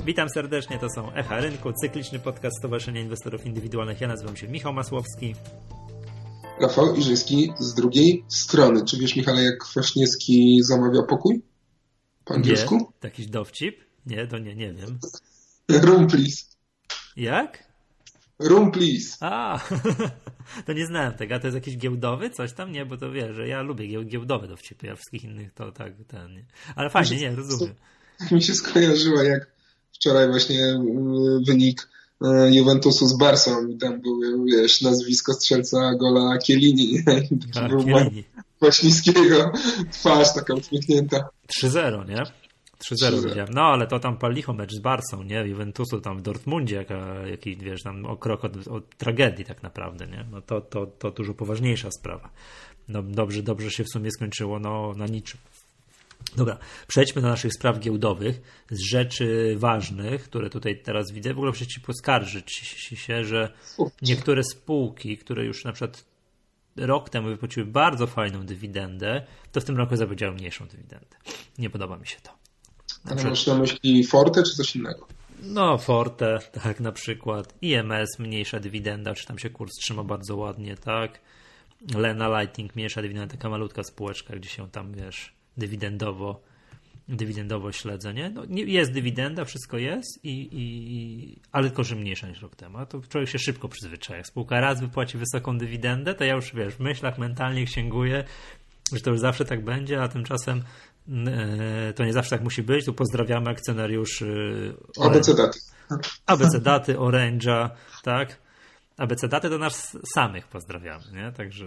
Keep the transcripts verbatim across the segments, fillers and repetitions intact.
Witam serdecznie, to są Echa Rynku, cykliczny podcast Stowarzyszenia Inwestorów Indywidualnych. Ja nazywam się Michał Masłowski. Rafał Iżyński z drugiej strony. Czy wiesz, Michale, jak Kwaśniewski zamawia pokój? Po angielsku? Nie, to jakiś dowcip? Nie, to nie, nie wiem. Room please. Jak? Room please. A, to nie znałem tego. A to jest jakiś giełdowy coś tam? Nie, bo to wiesz, że ja lubię giełdowe dowcipy, ja wszystkich innych to tak, ten, nie. Ale fajnie, nie, rozumiem. Mi się skojarzyło, jak wczoraj właśnie wynik Juventusu z Barsą i tam był, wiesz, nazwisko strzelca gola Chiellini, nie? A, Chiellini. Kwaśniewskiego, twarz taka uśmiechnięta. trzy zero, nie? trzy zero widziałem. No, ale to tam palicho mecz z Barsą, nie? Juventusu tam w Dortmundzie, jaka, jaki, wiesz, tam o krok od, od tragedii tak naprawdę, nie? No to, to, to dużo poważniejsza sprawa. No dobrze, dobrze się w sumie skończyło, no na niczym. Dobra, przejdźmy do naszych spraw giełdowych, z rzeczy ważnych, które tutaj teraz widzę. W ogóle muszę ci poskarżyć się, że niektóre spółki, które już na przykład rok temu wypłaciły bardzo fajną dywidendę, to w tym roku zapowiedziały mniejszą dywidendę. Nie podoba mi się to. Na Ale masz na myśli Forte czy coś innego? No, Forte, tak na przykład. I M S, mniejsza dywidenda, czy tam się kurs trzyma bardzo ładnie, tak. Lena Lighting, mniejsza dywidenda, taka malutka spółeczka, gdzie się tam, wiesz, dywidendowo, dywidendowo śledzę, nie? No, jest dywidenda, wszystko jest, i, i, ale tylko, że mniejsza niż rok temu. A to człowiek się szybko przyzwyczaja. Jak spółka raz wypłaci wysoką dywidendę, to ja już, wiesz, w myślach mentalnie księguję, że to już zawsze tak będzie, a tymczasem yy, to nie zawsze tak musi być. Tu pozdrawiamy akcjonariuszy A B C Daty. A B C Daty, Orange'a, tak? A B C Daty to nas samych pozdrawiamy, nie? Także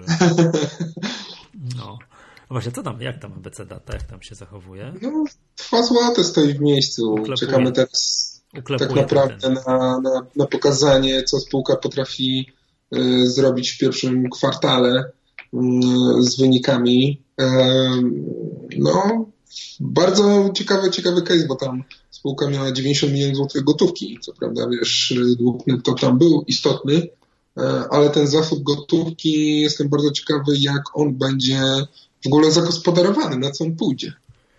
no. Właśnie, co tam, jak tam A B C Data, jak tam się zachowuje? No, trwa złote, stoi w miejscu. Uklepuje. Czekamy teraz Uklepuje tak naprawdę na, na, na pokazanie, co spółka potrafi y, zrobić w pierwszym kwartale y, z wynikami. Y, no, bardzo ciekawy, ciekawy case, bo tam spółka miała dziewięćdziesiąt milionów złotych gotówki. Co prawda, wiesz, dług netto tam był istotny, y, ale ten zasób gotówki, jestem bardzo ciekawy, jak on będzie w ogóle zagospodarowany, na co on pójdzie.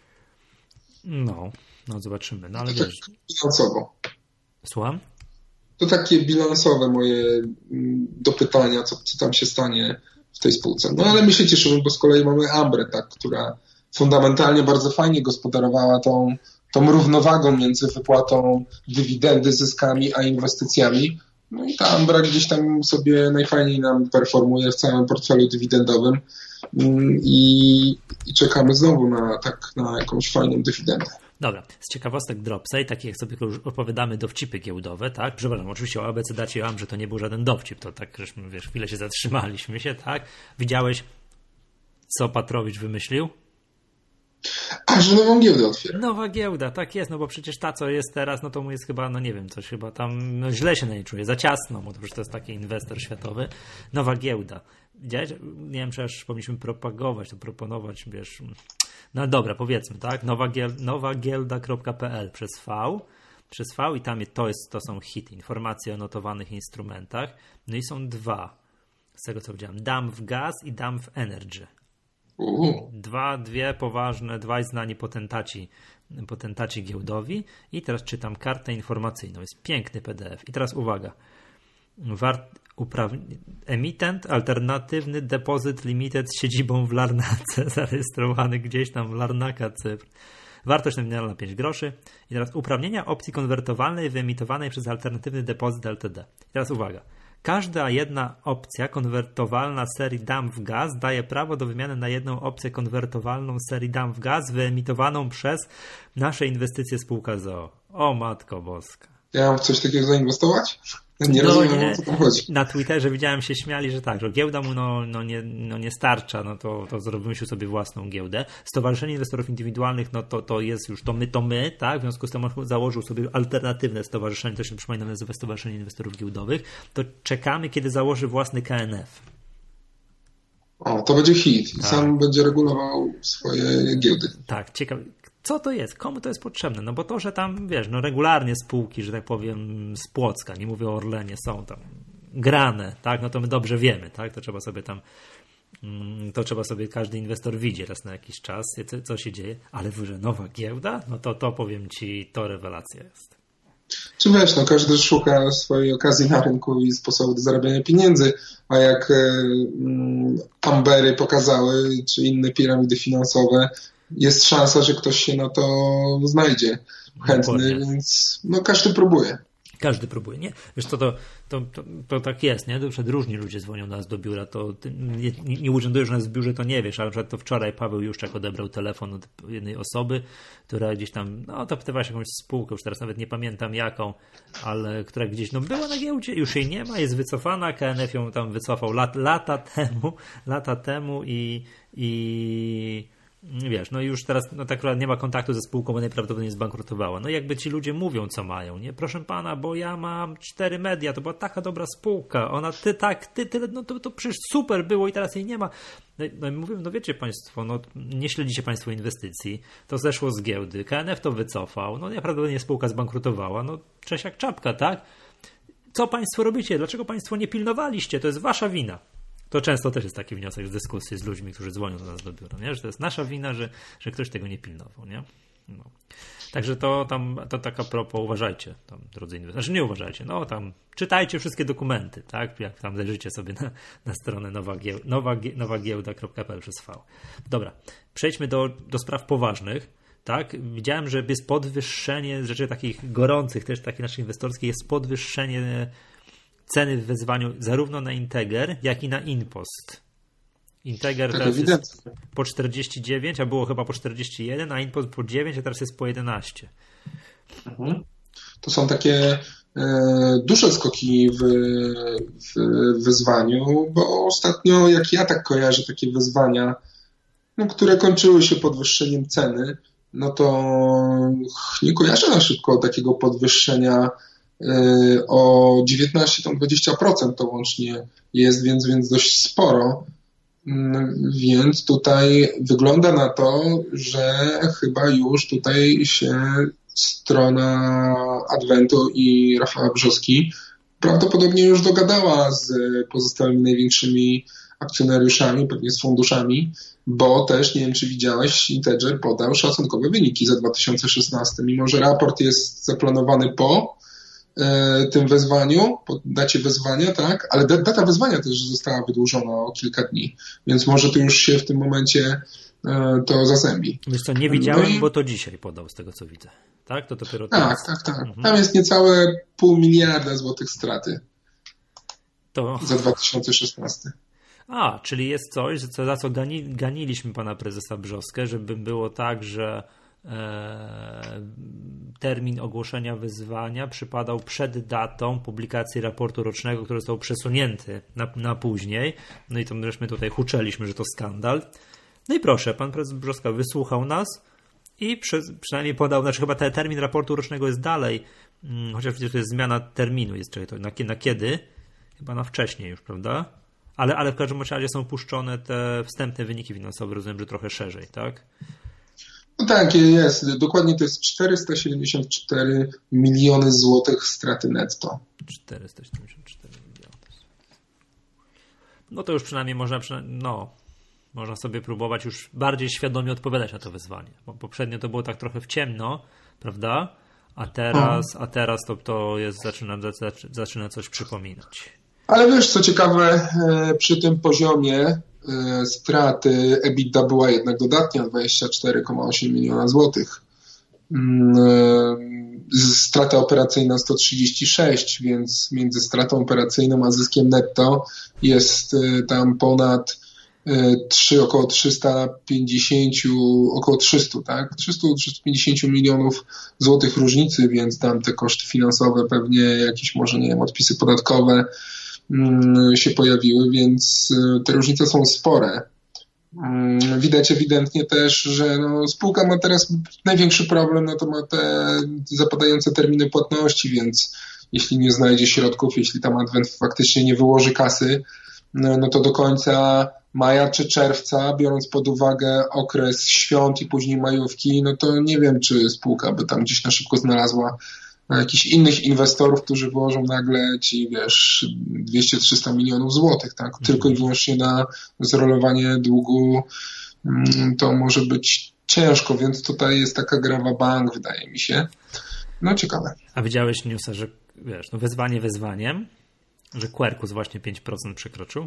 No, no zobaczymy. No, ale to wiesz... tak bilansowo. Słucham? To takie bilansowe moje dopytania, co, co tam się stanie w tej spółce. No ale my się cieszymy, bo z kolei mamy Ambrę, tak, która fundamentalnie bardzo fajnie gospodarowała tą, tą równowagą między wypłatą dywidendy, zyskami, a inwestycjami. No i ta Ambra gdzieś tam sobie najfajniej nam performuje w całym portfelu dywidendowym. I, i czekamy znowu na, tak, na jakąś fajną dywidendę. Dobra, z ciekawostek Dropsy, takich jak sobie już opowiadamy dowcipy giełdowe, tak? Przepraszam, oczywiście o A B C Dacie mam, że to nie był żaden dowcip, to tak, żeśmy, wiesz, chwilę się zatrzymaliśmy się, tak? Widziałeś, co Patrowicz wymyślił? A, że nową giełdę otwiera. Nowa giełda, tak jest, no bo przecież ta, co jest teraz, no to mu jest chyba, no nie wiem, coś chyba tam, no źle się na niej czuje, za ciasno mu, to przecież to jest taki inwestor światowy. Nowa giełda. Widziałeś? Nie wiem, czy aż powinniśmy propagować, to proponować, wiesz, no dobra, powiedzmy, tak, nowa, giel, nowa giełda kropka p l przez V, przez V i tam to, jest, to są hity, informacje o notowanych instrumentach, no i są dwa, z tego co widziałem, Dump Gas i Dump Energy. Uh. Dwa, dwie poważne, dwaj znani potentaci, potentaci giełdowi i teraz czytam kartę informacyjną, jest piękny P D F i teraz uwaga, Wart, upraw... emitent alternatywny depozyt limited z siedzibą w Larnace, zarejestrowany gdzieś tam w Larnaka, Cypr. Wartość nominalna pięć groszy i teraz uprawnienia opcji konwertowalnej wyemitowanej przez alternatywny depozyt L T D. I teraz uwaga. Każda jedna opcja konwertowalna serii Dump Gas daje prawo do wymiany na jedną opcję konwertowalną serii Dump Gas wyemitowaną przez nasze inwestycje spółka z o o. O matko boska. Ja mam w coś takiego zainwestować? Nie no, rozumiem, nie. o co tam chodzi. Na Twitterze widziałem, się śmiali, że tak, że giełda mu no, no, nie, no nie starcza, no to, to zrobimy się sobie własną giełdę. Stowarzyszenie Inwestorów Indywidualnych, no to, to jest już to my, to my, tak? W związku z tym on założył sobie alternatywne stowarzyszenie, to się przypominam nazywa Stowarzyszenie Inwestorów Giełdowych, to czekamy, kiedy założy własny K N F. O, to będzie hit i tak. Sam będzie regulował swoje giełdy. Tak, ciekawe. Co to jest? Komu to jest potrzebne? No bo to, że tam, wiesz, no regularnie spółki, że tak powiem, z Płocka, nie mówię o Orlenie, są tam grane, tak? No to my dobrze wiemy, tak? To trzeba sobie tam, to trzeba sobie, każdy inwestor widzi raz na jakiś czas, co się dzieje, ale że nowa giełda? No to to powiem ci, to rewelacja jest. Czy wiesz, no każdy szuka swojej okazji na rynku i sposobu do zarabiania pieniędzy, a jak um, Ambery pokazały, czy inne piramidy finansowe, jest szansa, że ktoś się na to znajdzie chętny, Dokładnie. Więc no każdy próbuje. Każdy próbuje, nie? Wiesz co, to, to, to, to tak jest, nie? Przed różni ludzie dzwonią do nas do biura, to nie, nie urzędujesz nas w biurze, to nie wiesz, ale na przykład to wczoraj Paweł Juszczak odebrał telefon od jednej osoby, która gdzieś tam, no to pytywała się jakąś spółkę, już teraz nawet nie pamiętam jaką, ale która gdzieś, no była na giełdzie, już jej nie ma, jest wycofana, K N F ją tam wycofał lat, lata temu, lata temu i i wiesz, no już teraz no tak naprawdę nie ma kontaktu ze spółką, bo najprawdopodobniej zbankrutowała. No jakby ci ludzie mówią, co mają, nie? Proszę pana, bo ja mam cztery media, to była taka dobra spółka, ona ty tak, ty tyle, no to, to przecież super było i teraz jej nie ma. No, no i mówię, no wiecie państwo, no nie śledzicie państwo inwestycji, to zeszło z giełdy, K N F to wycofał, no najprawdopodobniej spółka zbankrutowała, no cześć jak czapka, tak? Co państwo robicie? Dlaczego państwo nie pilnowaliście? To jest wasza wina. To często też jest taki wniosek z dyskusji z ludźmi, którzy dzwonią do nas do biura, nie? Że to jest nasza wina, że, że ktoś tego nie pilnował, nie? No. Także to tam, to tak a propos, uważajcie, tam, drodzy inwestorzy, znaczy nie uważajcie, no tam czytajcie wszystkie dokumenty, tak? Jak tam zajrzycie sobie na, na stronę nowa giełda kropka p l przez V. Dobra, przejdźmy do, do spraw poważnych, tak? Widziałem, że jest podwyższenie rzeczy takich gorących, też takich naszych inwestorskich, jest podwyższenie ceny w wezwaniu zarówno na Integer, jak i na InPost. Integer tak teraz jest po czterdzieści dziewięć, a było chyba po czterdzieści jeden, a InPost po dziewięć, a teraz jest po jedenaście. Mhm. To są takie e, duże skoki w, w wyzwaniu, bo ostatnio, jak ja tak kojarzę takie wyzwania, no, które kończyły się podwyższeniem ceny, no to nie kojarzę na szybko takiego podwyższenia o dziewiętnaście do dwudziestu procent to łącznie jest, więc, więc dość sporo. Więc tutaj wygląda na to, że chyba już tutaj się strona Adwentu i Rafała Brzoski prawdopodobnie już dogadała z pozostałymi największymi akcjonariuszami, pewnie z funduszami, bo też, nie wiem czy widziałeś, Integer podał szacunkowe wyniki za dwa tysiące szesnasty, mimo że raport jest zaplanowany po tym wezwaniu, po dacie wezwania, tak, ale data wezwania też została wydłużona o kilka dni, więc może to już się w tym momencie to zazębi. Wiesz co, nie widziałem, no i... bo to dzisiaj podał z tego co widzę, tak? To dopiero tak, teraz... tak, tak. Mhm. Tam jest niecałe pół miliarda złotych straty to... za dwa tysiące szesnasty. A, czyli jest coś, za co gani, ganiliśmy pana prezesa Brzoskę, żeby było tak, że termin ogłoszenia wyzwania przypadał przed datą publikacji raportu rocznego, który został przesunięty na, na później. No i to my tutaj huczeliśmy, że to skandal. No i proszę, pan prezes Brzoska wysłuchał nas i przy, przynajmniej podał, znaczy chyba ten termin raportu rocznego jest dalej, chociaż przecież to jest zmiana terminu, jest czekaj, to na, na kiedy? Chyba na wcześniej już, prawda? Ale, ale w każdym razie są puszczone te wstępne wyniki finansowe, rozumiem, że trochę szerzej, tak? No tak, jest. Dokładnie to jest czterysta siedemdziesiąt cztery miliony złotych straty netto. czterysta siedemdziesiąt cztery miliony. No to już przynajmniej można, no, można sobie próbować już bardziej świadomie odpowiadać na to wyzwanie. Bo poprzednio to było tak trochę w ciemno, prawda? A teraz, a teraz to, to jest, zaczyna, zaczyna coś przypominać. Ale wiesz, co ciekawe, przy tym poziomie straty EBITDA była jednak dodatnia, dwadzieścia cztery przecinek osiem miliona złotych. Strata operacyjna sto trzydzieści sześć, więc między stratą operacyjną a zyskiem netto jest tam ponad trzy, około trzysta pięćdziesiąt, około trzysta, tak? trzysta do trzystu pięćdziesięciu milionów złotych różnicy, więc tam te koszty finansowe, pewnie jakieś może, nie wiem, odpisy podatkowe się pojawiły, więc te różnice są spore. Widać ewidentnie też, że no, spółka ma teraz największy problem, no to ma te zapadające terminy płatności, więc jeśli nie znajdzie środków, jeśli tam Advent faktycznie nie wyłoży kasy, no, no to do końca maja czy czerwca, biorąc pod uwagę okres świąt i później majówki, no to nie wiem, czy spółka by tam gdzieś na szybko znalazła jakichś innych inwestorów, którzy włożą nagle ci, wiesz, dwieście trzysta milionów złotych, tak? Mm. Tylko i wyłącznie na zrolowanie długu to może być ciężko, więc tutaj jest taka gra w bank, wydaje mi się. No ciekawe. A widziałeś newsa, że wiesz, no wyzwanie wyzwaniem, że Quercus właśnie pięć procent przekroczył?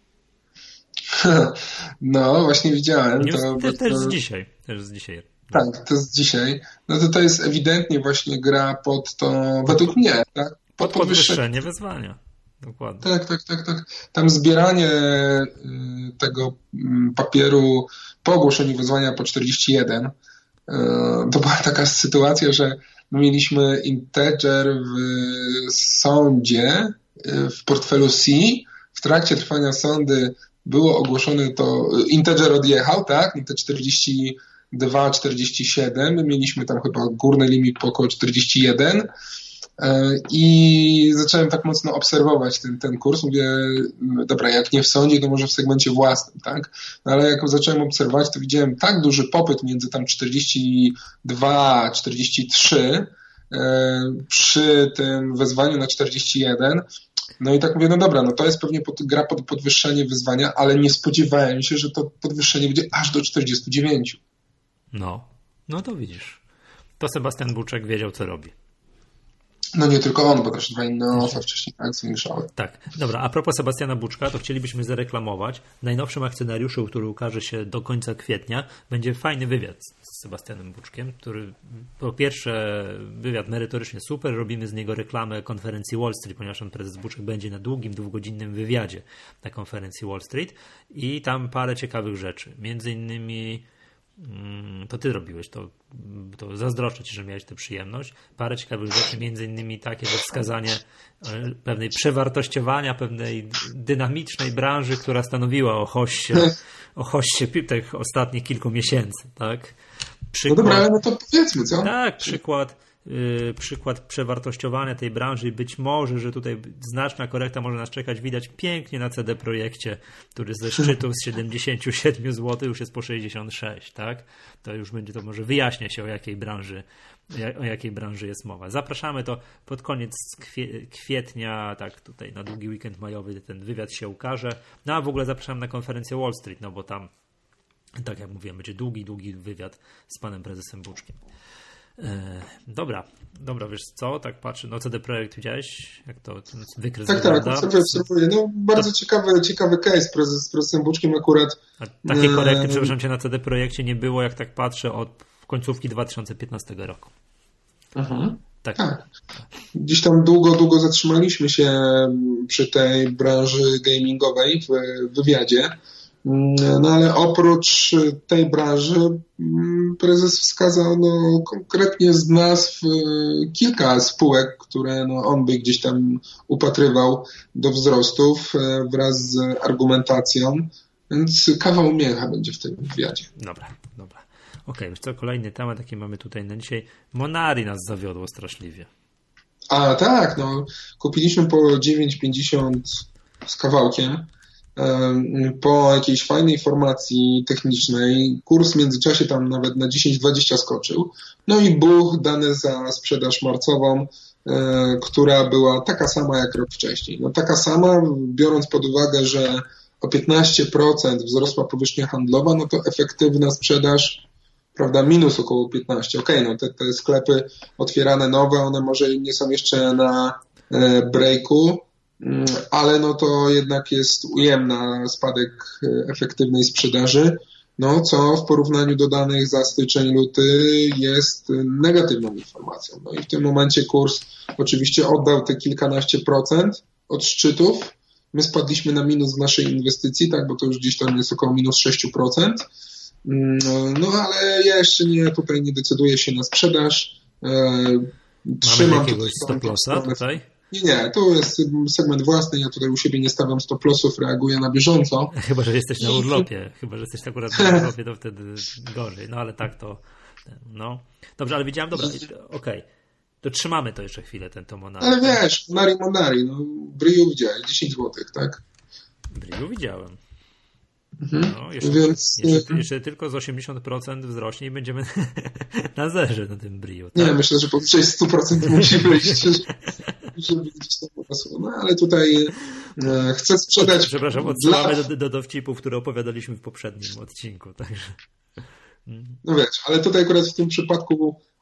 No, właśnie widziałem. News to, też, to... też z dzisiaj. Też z dzisiaj. Tak, to jest dzisiaj. No to to jest ewidentnie właśnie gra pod to, według mnie, tak? Pod, pod podwyższenie wyzwania. Dokładnie. Tak, tak, tak, tak. Tam zbieranie tego papieru po ogłoszeniu wyzwania po czterdzieści jeden, to była taka sytuacja, że mieliśmy integer w sądzie, w portfelu C, w trakcie trwania sądy było ogłoszone to, integer odjechał, tak, te czterdzieści dwa, czterdzieści siedem, my mieliśmy tam chyba górny limit po około czterdzieści jeden i zacząłem tak mocno obserwować ten, ten kurs. Mówię, dobra, jak nie w sądzie, to może w segmencie własnym, tak? No ale jak zacząłem obserwować, to widziałem tak duży popyt między tam czterdzieści dwa, czterdzieści trzy przy tym wezwaniu na czterdzieści jeden. No i tak mówię, no dobra, no to jest pewnie pod, gra pod podwyższenie wyzwania, ale nie spodziewałem się, że to podwyższenie będzie aż do czterdzieści dziewięć. No, no to widzisz. To Sebastian Buczek wiedział, co robi. No nie tylko on, bo też dwa inne osoby wcześniej akcje mieszały. Tak. Dobra, a propos Sebastiana Buczka, to chcielibyśmy zareklamować. W najnowszym akcjonariuszu, który ukaże się do końca kwietnia, będzie fajny wywiad z Sebastianem Buczkiem, który po pierwsze wywiad merytorycznie super, robimy z niego reklamę konferencji Wall Street, ponieważ pan prezes Buczek będzie na długim, dwugodzinnym wywiadzie na konferencji Wall Street i tam parę ciekawych rzeczy. Między innymi to ty robiłeś, to, to zazdroszczę ci, że miałeś tę przyjemność. Parę ciekawych rzeczy, między innymi takie, że wskazanie pewnej przewartościowania, pewnej dynamicznej branży, która stanowiła o hoście, o hoście tych ostatnich kilku miesięcy, tak? Przykład, no dobra, ale no to powiedzmy, co? Tak, przykład Yy, przykład przewartościowania tej branży i być może, że tutaj znaczna korekta może nas czekać, widać pięknie na C D Projekcie, który ze szczytu z siedemdziesiąt siedem złotych już jest po sześćdziesiąt sześć, tak? To już będzie, to może wyjaśnia się, o jakiej branży o jakiej branży jest mowa. Zapraszamy, to pod koniec kwie, kwietnia, tak tutaj na długi weekend majowy ten wywiad się ukaże. No a w ogóle zapraszam na konferencję Wall Street, no bo tam, tak jak mówiłem, będzie długi, długi wywiad z panem prezesem Buczkiem. Dobra, dobra, wiesz co, tak patrzę, no C D Projekt widziałeś, jak to wykres tak, wygląda? Tak, obserwuję, obserwuję. No bardzo to... ciekawy, ciekawy case prezes, z prezesem Buczkiem akurat. A takiej korekty, przepraszam cię, na C D Projekcie nie było, jak tak patrzę, od końcówki dwa tysiące piętnastego roku. Mhm. Tak. tak. Gdzieś tam długo, długo zatrzymaliśmy się przy tej branży gamingowej w wywiadzie. No ale oprócz tej branży prezes wskazał no, konkretnie z nazw kilka spółek, które no, on by gdzieś tam upatrywał do wzrostów wraz z argumentacją, więc kawał mięcha będzie w tym wywiadzie. Dobra, dobra. Okej, okay, co kolejny temat, jaki mamy tutaj na dzisiaj. Monari nas zawiodło straszliwie. A tak, no kupiliśmy po dziewięć pięćdziesiąt z kawałkiem. Po jakiejś fajnej formacji technicznej kurs w międzyczasie tam nawet na dziesięć dwadzieścia skoczył. No i buch dany za sprzedaż marcową, która była taka sama jak rok wcześniej. No taka sama, biorąc pod uwagę, że o piętnaście procent wzrosła powierzchnia handlowa, no to efektywna sprzedaż, prawda, minus około piętnaście. Okej, okay, no te, te sklepy otwierane nowe, one może nie są jeszcze na breaku, ale no to jednak jest ujemna spadek efektywnej sprzedaży, no co w porównaniu do danych za styczeń, luty jest negatywną informacją. No i w tym momencie kurs oczywiście oddał te kilkanaście procent od szczytów. My spadliśmy na minus w naszej inwestycji, tak, bo to już gdzieś tam jest około minus sześć procent. No ale ja jeszcze nie, tutaj nie decyduję się na sprzedaż. Trzymam Mamy jakiegoś stop lossa tutaj? Nie, nie, to jest segment własny, ja tutaj u siebie nie stawiam stop lossów, reaguję na bieżąco. Chyba, że jesteś na urlopie, chyba, że jesteś akurat na urlopie, to wtedy gorzej, no ale tak to, no. Dobrze, ale widziałem, dobra, okej, okay. To trzymamy to jeszcze chwilę, ten to Monari. Ale wiesz, Monari, Monari, no, Briu widziałeś, dziesięć złotych, tak? Briu widziałem. Mhm. No, jeszcze, Więc... jeszcze, jeszcze tylko z osiemdziesiąt procent wzrośnie i będziemy na zerze na tym Briu. Tak? Nie, myślę, że powyżej sto procent musi wyjść, żeby gdzieś tam porosło. No ale tutaj e, chcę sprzedać... Przepraszam, odsyłamy dla... do, do dowcipów, które opowiadaliśmy w poprzednim odcinku. Także. No wiesz, ale tutaj akurat w tym przypadku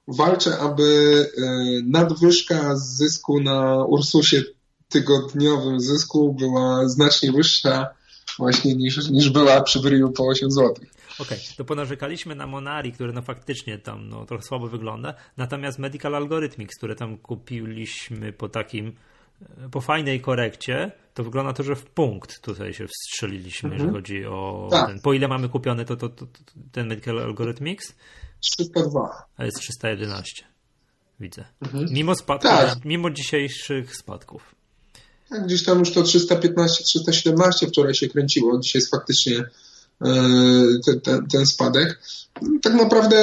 walczę, aby nadwyżka z zysku na Ursusie tygodniowym zysku była znacznie wyższa właśnie niż, niż była przy Bryju po osiem złotych. Okej, okay, to ponarzekaliśmy na Monari, które no faktycznie tam no, trochę słabo wygląda, natomiast Medical Algorithmics, które tam kupiliśmy po takim, po fajnej korekcie, to wygląda to, że w punkt tutaj się wstrzeliliśmy, mhm. jeżeli chodzi o tak. ten, po ile mamy kupione to, to, to, to ten Medical Algorithmics? trzysta dwa. A jest trzysta jedenaście. Widzę. Mhm. Mimo spadków, tak. mimo dzisiejszych spadków. Tak, gdzieś tam już to trzysta piętnaście, trzysta siedemnaście wczoraj się kręciło. Dzisiaj jest faktycznie ten, ten, ten spadek. Tak naprawdę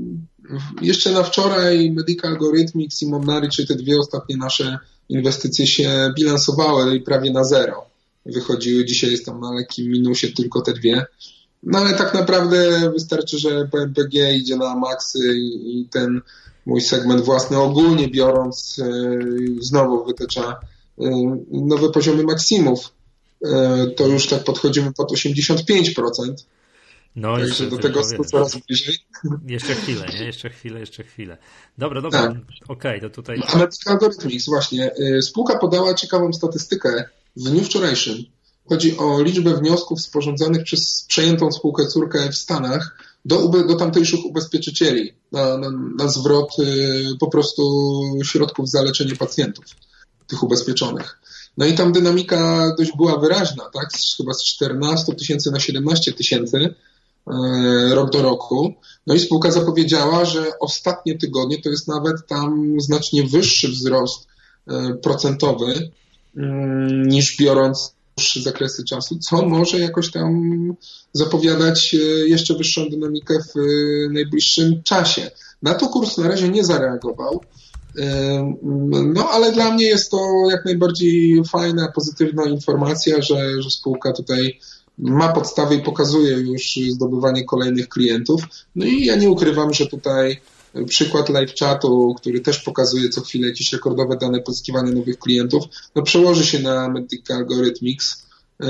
jeszcze na wczoraj Medical Algorithmics i Monari, czy te dwie ostatnie nasze inwestycje się bilansowały i prawie na zero wychodziły. Dzisiaj jest tam na lekkim minusie tylko te dwie. No ale tak naprawdę wystarczy, że P M P G idzie na maksy i ten mój segment własny ogólnie biorąc znowu wytycza nowe poziomy maksimów. To już tak podchodzimy pod osiemdziesiąt pięć procent. No także do tego stu coraz bliżej. Jeszcze chwilę, nie? Jeszcze chwilę, jeszcze chwilę. Dobra, dobra, tak. Okej, okay, to tutaj... A Medical Algorithmics, właśnie. Spółka podała ciekawą statystykę w dniu wczorajszym. Chodzi o liczbę wniosków sporządzanych przez przejętą spółkę córkę w Stanach do, do tamtejszych ubezpieczycieli na, na, na zwrot y, po prostu środków za leczenie pacjentów, tych ubezpieczonych. No i tam dynamika dość była wyraźna, tak? Chyba z czternaście tysięcy na siedemnaście tysięcy y, rok do roku. No i spółka zapowiedziała, że ostatnie tygodnie to jest nawet tam znacznie wyższy wzrost y, procentowy y, niż biorąc dłuższe zakresy czasu, co może jakoś tam zapowiadać jeszcze wyższą dynamikę w najbliższym czasie. Na to kurs na razie nie zareagował, no ale dla mnie jest to jak najbardziej fajna, pozytywna informacja, że, że spółka tutaj ma podstawy i pokazuje już zdobywanie kolejnych klientów. No i ja nie ukrywam, że tutaj przykład live chatu, który też pokazuje co chwilę jakieś rekordowe dane pozyskiwania nowych klientów, no przełoży się na Medical Algorithmics yy,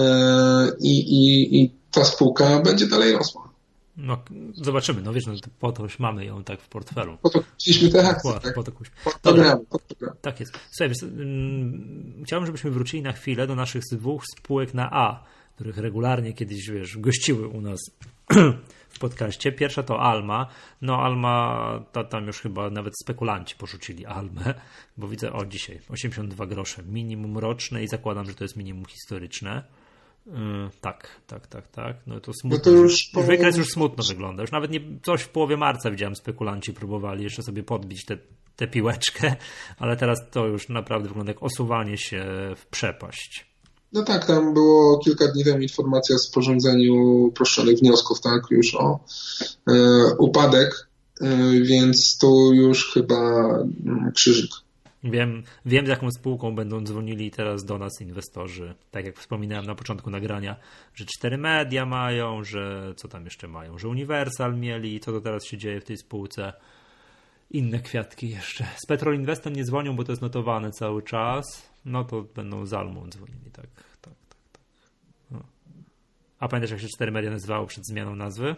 i, i ta spółka będzie dalej rosła. No, zobaczymy, no wiesz, no, po to już mamy ją tak w portfelu. Po to kupiliśmy te akcje, tak? Po to kupiliśmy. Po Dobra, po to tak jest. Słuchaj, wiesz, um, chciałbym, żebyśmy wrócili na chwilę do naszych dwóch spółek na A, których regularnie kiedyś, wiesz, gościły u nas w podcaście. Pierwsza to Alma. No Alma, ta, tam już chyba nawet spekulanci porzucili Almę, bo widzę, o dzisiaj osiemdziesiąt dwa grosze, minimum roczne i zakładam, że to jest minimum historyczne. Yy, tak, tak, tak, tak. No to smutno. No to już po... Wykres już smutno wygląda. Już nawet nie, coś w połowie marca widziałem, spekulanci próbowali jeszcze sobie podbić tę te, te piłeczkę, ale teraz to już naprawdę wygląda jak osuwanie się w przepaść. No tak, tam było kilka dni temu informacja o sporządzeniu uproszczonych wniosków, tak, już o e, upadek, e, więc tu już chyba mm, krzyżyk. Wiem, wiem, z jaką spółką będą dzwonili teraz do nas inwestorzy. Tak jak wspominałem na początku nagrania, że cztery media mają, że co tam jeszcze mają, że Universal mieli, co to teraz się dzieje w tej spółce. Inne kwiatki jeszcze. Z Petrol Investem nie dzwonią, bo to jest notowane cały czas. No to będą z Almą dzwonili, tak, tak, tak, tak. No. A pamiętasz, jak się cztery media nazywało przed zmianą nazwy?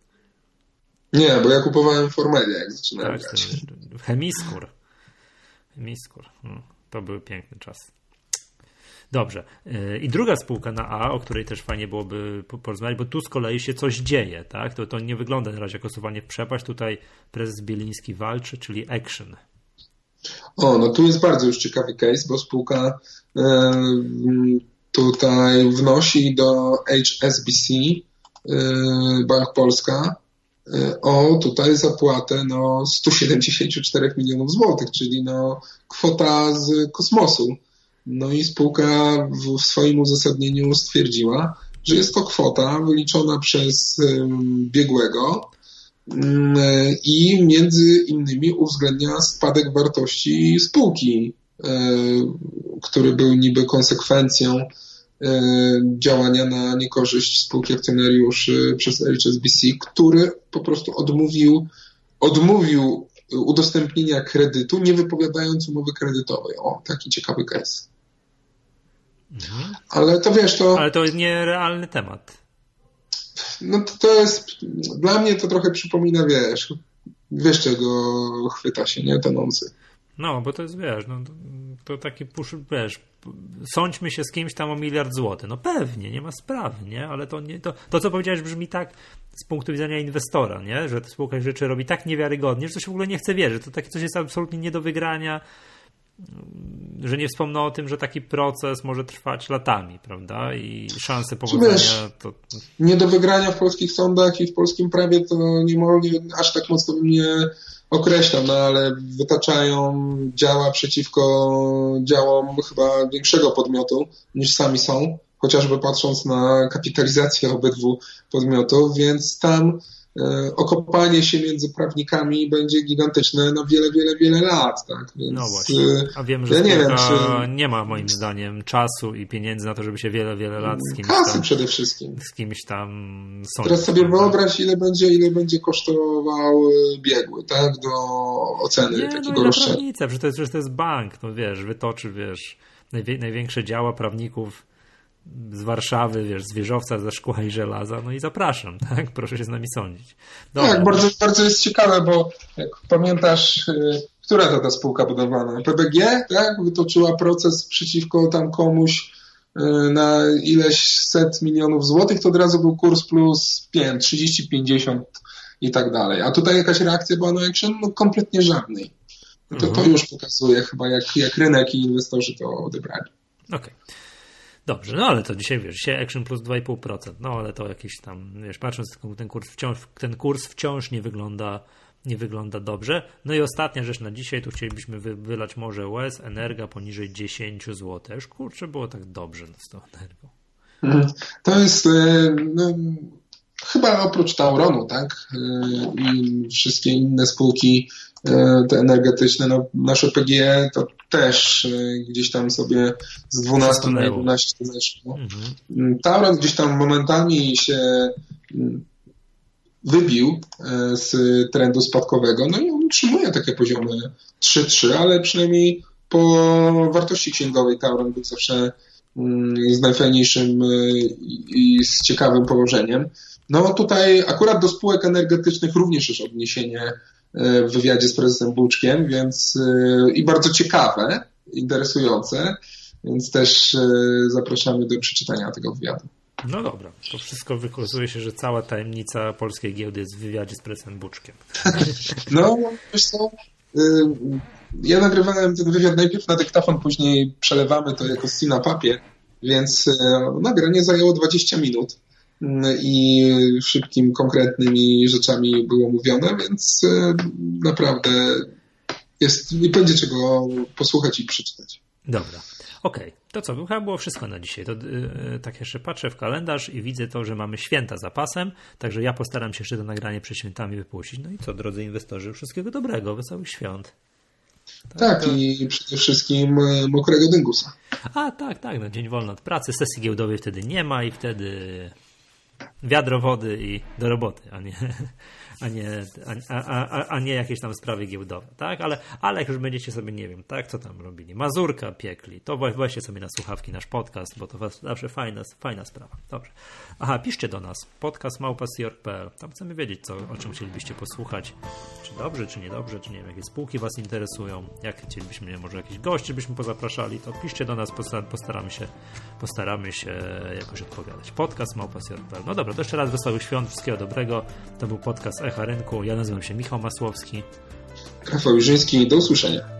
Nie, bo ja kupowałem Formedia, jak zaczynałem tak, Chemiskór. Chemiskór. No, to był piękny czas. Dobrze. I druga spółka na A, o której też fajnie byłoby porozmawiać, bo tu z kolei się coś dzieje, tak? To, to nie wygląda na razie jak osuwanie w przepaść. Tutaj prezes Bieliński walczy, czyli Action. O, no tu jest bardzo już ciekawy case, bo spółka y, tutaj wnosi do H S B C, y, Bank Polska, y, o tutaj zapłatę no sto siedemdziesiąt cztery milionów złotych, czyli no kwota z kosmosu. No i spółka w swoim uzasadnieniu stwierdziła, że jest to kwota wyliczona przez y, biegłego, i między innymi uwzględnia spadek wartości spółki, który był niby konsekwencją działania na niekorzyść spółki akcjonariuszy przez H S B C, który po prostu odmówił, odmówił udostępnienia kredytu, nie wypowiadając umowy kredytowej. O, taki ciekawy case. Mhm. Ale to wiesz, to... Ale to jest nierealny temat. No to, to jest, dla mnie to trochę przypomina, wiesz, wiesz czego chwyta się, nie? Tonący. No, bo to jest, wiesz, no, to taki push, wiesz, sądźmy się z kimś tam o miliard złotych. No pewnie, nie ma sprawy, nie? Ale to, nie, to, to co powiedziałeś, brzmi tak z punktu widzenia inwestora, nie? Że ta spółka rzeczy robi tak niewiarygodnie, że to się w ogóle nie chce wierzyć. To takie coś jest absolutnie nie do wygrania, że nie wspomnę o tym, że taki proces może trwać latami, prawda? I szanse powodzenia wiesz, to... Nie do wygrania w polskich sądach i w polskim prawie to nie mogę, aż tak mocno bym nie określam, no ale wytaczają działa przeciwko działom chyba większego podmiotu niż sami są, chociażby patrząc na kapitalizację obydwu podmiotów, więc tam e, okopanie się między prawnikami będzie gigantyczne na wiele, wiele, wiele lat. Tak? Więc, no właśnie, a wiem, że ja nie, wiem, czy... nie ma moim zdaniem czasu i pieniędzy na to, żeby się wiele, wiele lat z kimś kasy tam, przede wszystkim. Z kimś tam sądzić. Teraz sobie prawda? Wyobraź, ile będzie, ile będzie kosztował biegły, tak, do oceny nie, takiego no roszczenia. Że to jest, że to jest bank, no wiesz, wytoczy, wiesz, najwie, największe działa prawników z Warszawy, wiesz, z wieżowca ze szkła i żelaza, no i zapraszam, tak? Proszę się z nami sądzić. Dobra. Tak, bardzo, bardzo jest ciekawe, bo jak pamiętasz, która to ta spółka budowana? P B G, tak? Wytoczyła proces przeciwko tam komuś na ileś set milionów złotych, to od razu był kurs plus pięć, trzydzieści, pięćdziesiąt i tak dalej. A tutaj jakaś reakcja była na action? No kompletnie żadnej. No to, mhm. to już pokazuje chyba, jak, jak rynek i inwestorzy to odebrali. Okej. Okay. Dobrze, no ale to dzisiaj, wiesz, dzisiaj Action plus dwa i pół procent, no ale to jakiś tam, wiesz, patrząc, ten kurs wciąż, ten kurs wciąż nie wygląda, nie wygląda dobrze. No i ostatnia rzecz na dzisiaj, tu chcielibyśmy wy, wylać może łez, Energa poniżej dziesięć złotych. Już kurczę, było tak dobrze z tą Energą. To jest, no, chyba oprócz Tauronu, tak, i wszystkie inne spółki te energetyczne, no nasze P G E to też gdzieś tam sobie z dwunastu na jedenaście zeszło. Mhm. Tauron gdzieś tam momentami się wybił z trendu spadkowego, no i on utrzymuje takie poziomy trzy trzy, ale przynajmniej po wartości księgowej Tauron był zawsze z najfajniejszym i z ciekawym położeniem. No tutaj akurat do spółek energetycznych również jest odniesienie w wywiadzie z prezesem Buczkiem, więc i bardzo ciekawe, interesujące, więc też zapraszamy do przeczytania tego wywiadu. No dobra, to wszystko wykazuje się, że cała tajemnica polskiej giełdy jest w wywiadzie z prezesem Buczkiem. No, wiesz co, ja nagrywałem ten wywiad najpierw na dyktafon, później przelewamy to jako scene na papier, więc nagranie zajęło dwadzieścia minut. I szybkim, konkretnymi rzeczami było mówione, więc naprawdę jest, nie będzie czego posłuchać i przeczytać. Dobra, okej. Okay. To co, chyba było wszystko na dzisiaj. To yy, tak jeszcze patrzę w kalendarz i widzę to, że mamy święta za pasem, także ja postaram się jeszcze to nagranie przed świętami wypuścić. No i co, drodzy inwestorzy, wszystkiego dobrego, wesołych świąt. Tak, tak to... i przede wszystkim mokrego dyngusa. A tak, tak, no dzień wolny od pracy, sesji giełdowej wtedy nie ma i wtedy wiadro wody i do roboty, a nie, a nie, a, a, a nie jakieś tam sprawy giełdowe, tak? Ale, ale jak już będziecie sobie, nie wiem, tak, co tam robili, mazurka piekli, to weźcie sobie na słuchawki nasz podcast, bo to zawsze fajna, fajna sprawa. Dobrze. Aha, piszcie do nas, podcast małpa c org kropka p l, tam chcemy wiedzieć, co, o czym chcielibyście posłuchać, czy dobrze, czy niedobrze, czy nie wiem, jakie spółki was interesują, jak chcielibyśmy, nie, może jakiś gości byśmy pozapraszali, to piszcie do nas, postaramy się, postaramy się jakoś odpowiadać. Podcast małpa c org kropka p l. No dobra, to jeszcze raz wesołych świąt, wszystkiego dobrego. To był podcast Echa Rynku. Ja nazywam się Michał Masłowski. Rafał Jurzyński. Do usłyszenia.